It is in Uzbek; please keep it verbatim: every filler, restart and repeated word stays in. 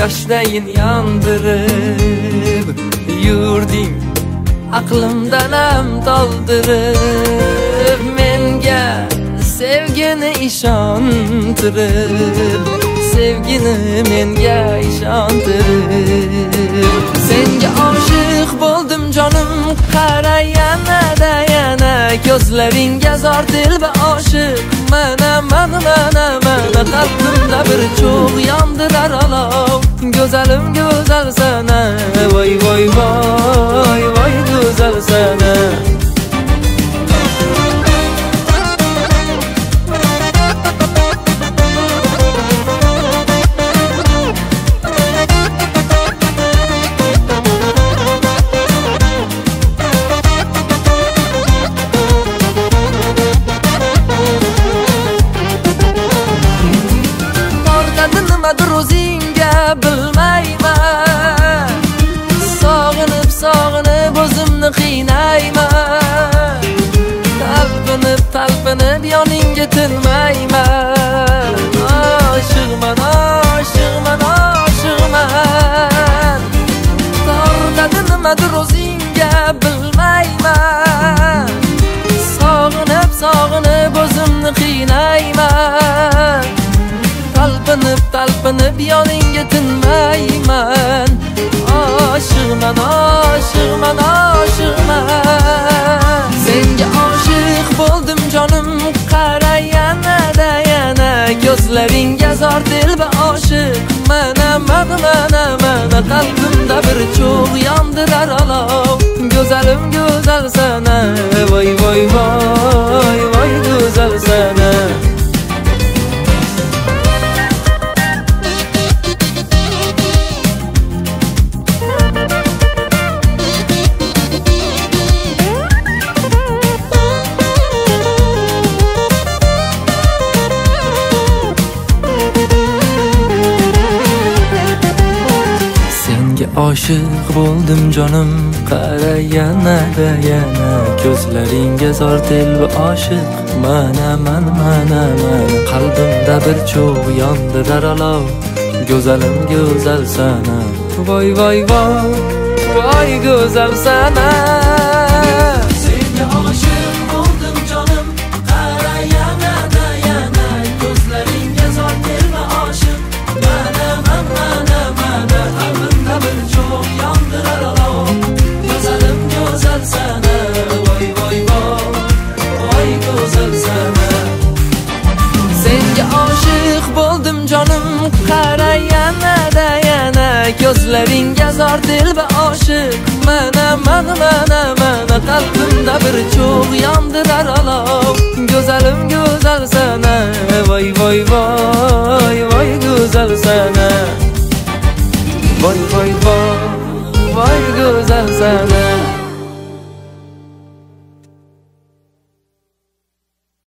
yoshdayin yondirib yurding aqlimdan ham toldirib menga sevgini ishontirib sevgini menga ishontirib senga oshiq bo'ldim jonim qara yanada yana ko'zlaringga zor dilba oshiq mana mana mana mana qalbimda bir cho'g' yondirar olov go'zalim go'zal sana voy voy voy voy go'zal sana nimadir o'zingga bilmayman sog'inib sog'inib o'zimni qiynayman talpinib talpinib yoningga tinmayman oshiqman oshiqman oshiqman tortadi nimadir o'zingga bilmayman sog'inib sog'inib o'zimni qiynayman talpinib talpinib yoningga tinmayman oshiqman oshiqman oshiqman senga oshiq bo'ldim jonim qara yanada yana ko'zlaringga zor dilba oshiq mana mana mana mana qalbimda bir cho'g' yondirar olov go'zalim go'zal sana voy voy voy voy go'zal sana oshiq bo'ldim jonim qara yanada yana ko'zlaringga zor dilba oshiq mana mana mana mana qalbimda bir cho'g' yondirar olov go'zalim go'zal sana voy voy voy voy go'zal sana senga oshiq bo'ldim jonim qara yanada yana ko'zlaringga zor dilba oshiq mana mana mana mana qalbimda bir cho'g' yondirar olov go'zalim go'zal sana voy voy voy voy go'zal sana senga oshiq bo'ldim jonim qara yanada yana ko'zlaringga zor dilba oshiq mana mana mana mana qalbimda bir cho'g' yondirar olov go'zalim go'zal sana voy voy voy voy go'zal sana voy voy voy voy go'zal sana